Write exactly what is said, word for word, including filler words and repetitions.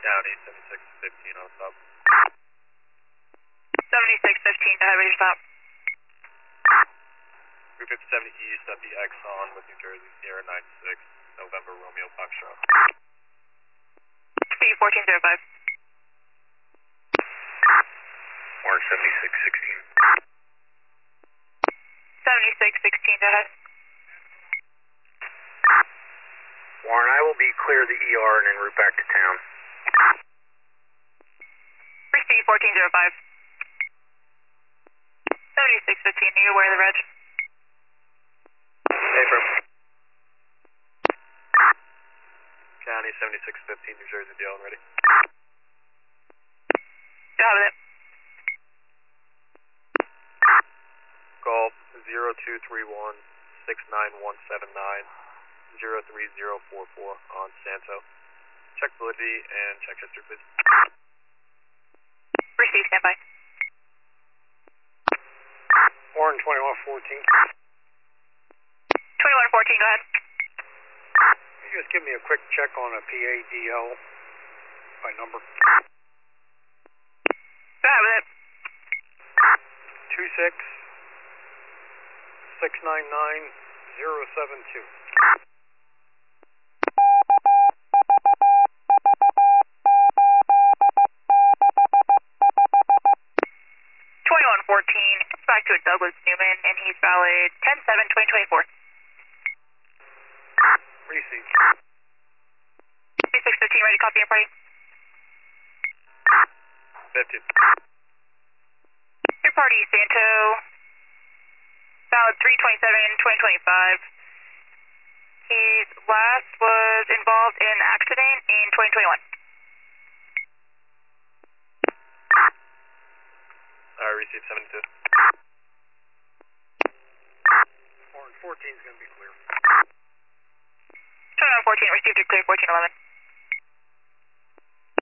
County, seventy-six fifteen on stop. seventy-six fifteen, go ahead with your stop. three fifty-seven east at the Exxon with New Jersey, Sierra ninety-six, November Romeo Foxtrot. Speed fourteen zero five. Warren seventy-six sixteen. seventy-six sixteen, go ahead. Warren, I will be clear of the E R and en route back to town. Speed fourteen zero five. seventy-six fifteen, are you aware of the reg? Affirm. County, seventy-six fifteen, New Jersey, Dale, ready? Go ahead with it. Golf zero two three one six nine one seven nine zero three zero four four on Santo. Check validity and check history, please. Receive, standby. Warren twenty-one fourteen. twenty-one fourteen, go ahead. Can you just give me a quick check on a P A D L by number? Go ahead with it. two six six nine nine zero seven two. twenty-one fourteen, it's back to a Douglas Newman, and he's valid ten seven twenty twenty-four. Receive. six fifteen, ready to copy and party? fifteen. Your party, Santo, valid three twenty-seven twenty twenty-five. His last was involved in an accident in twenty twenty-one. Alright, receive seventy-two. Warren fourteen is going to be clear. twenty-one fourteen, received a clear fourteen eleven.